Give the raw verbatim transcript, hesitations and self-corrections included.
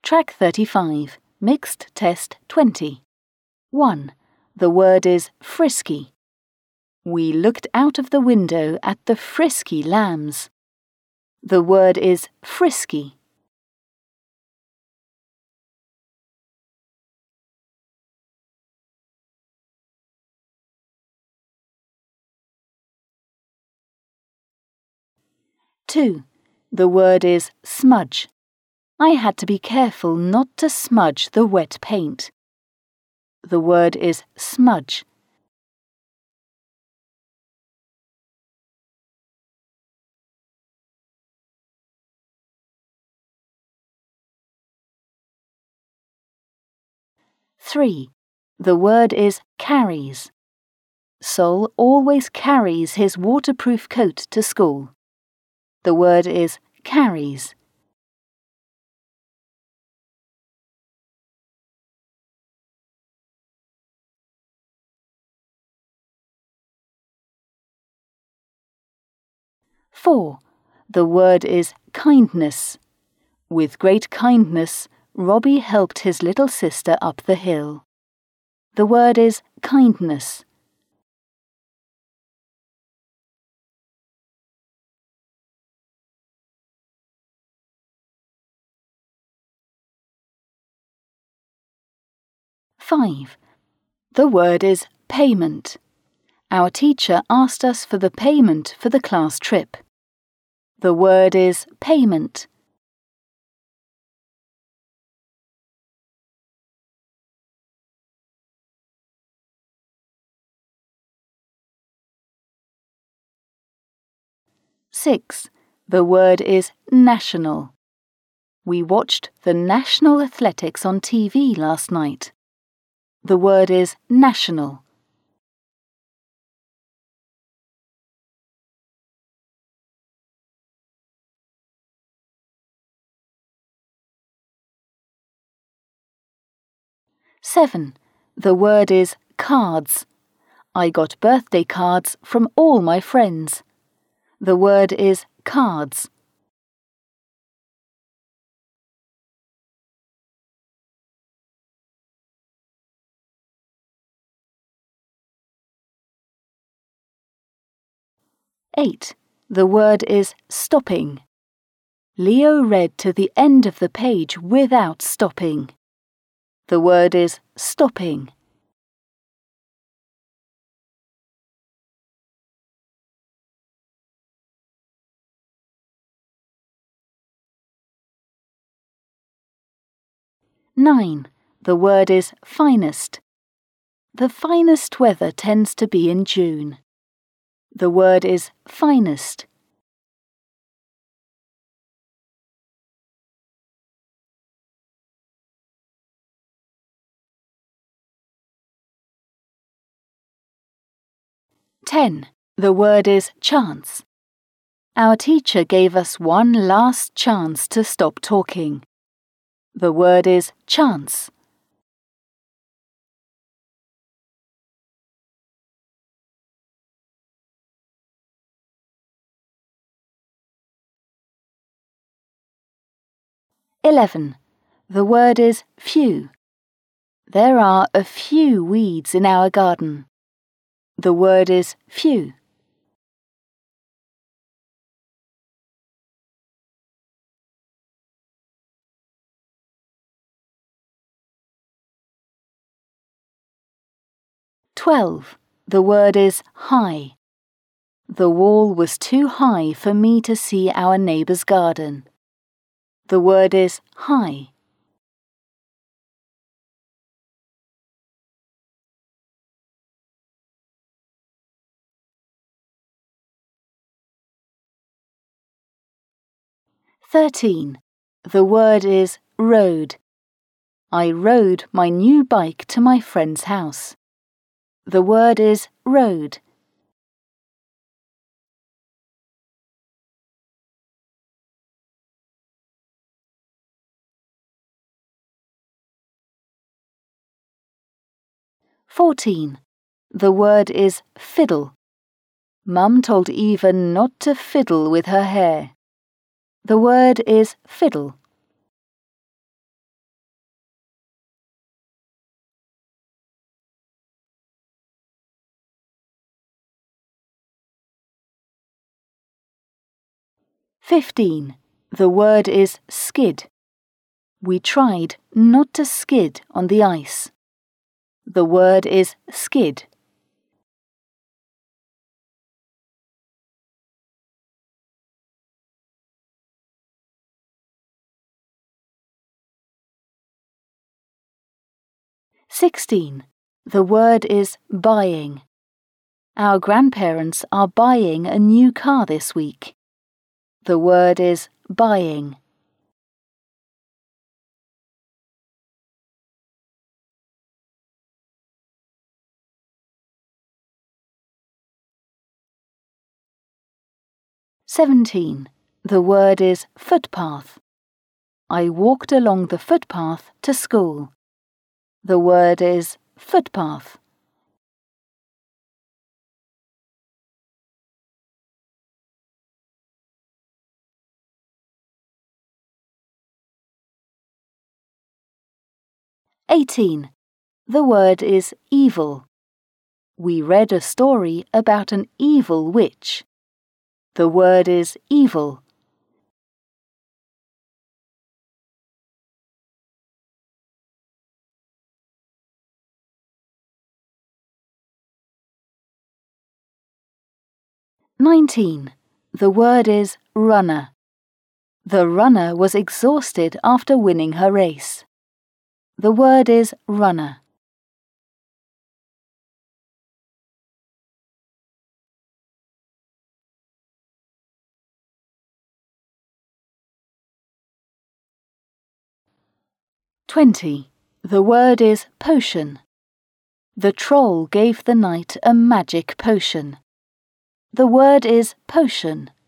Track thirty-five, Mixed Test twenty. one. The word is frisky. We looked out of the window at the frisky lambs. The word is frisky. two. The word is smudge. I had to be careful not to smudge the wet paint. The word is smudge. three. The word is carries. Sol always carries his waterproof coat to school. The word is carries. four. The word is kindness. With great kindness, Robbie helped his little sister up the hill. The word is kindness. five. The word is payment. Our teacher asked us for the payment for the class trip. The word is payment. six. The word is national. We watched the national athletics on T V last night. The word is national. seven. The word is cards. I got birthday cards from all my friends. The word is cards. eight. The word is stopping. Leo read to the end of the page without stopping. The word is stopping. nine. The word is finest. The finest weather tends to be in June. The word is finest. ten. The word is chance. Our teacher gave us one last chance to stop talking. The word is chance. eleven. The word is few. There are a few weeds in our garden. The word is few. twelve. The word is high. The wall was too high for me to see our neighbour's garden. The word is high. thirteen. The word is rode. I rode my new bike to my friend's house. The word is rode. fourteen. The word is fiddle. Mum told Eva not to fiddle with her hair. The word is fiddle. fifteen. The word is skid. We tried not to skid on the ice. The word is skid. sixteen. The word is buying. Our grandparents are buying a new car this week. The word is buying. seventeen. The word is footpath. I walked along the footpath to school. The word is footpath. eighteen. The word is evil. We read a story about an evil witch. The word is evil. nineteen. The word is runner. The runner was exhausted after winning her race. The word is runner. twenty. The word is potion. The troll gave the knight a magic potion. The word is potion.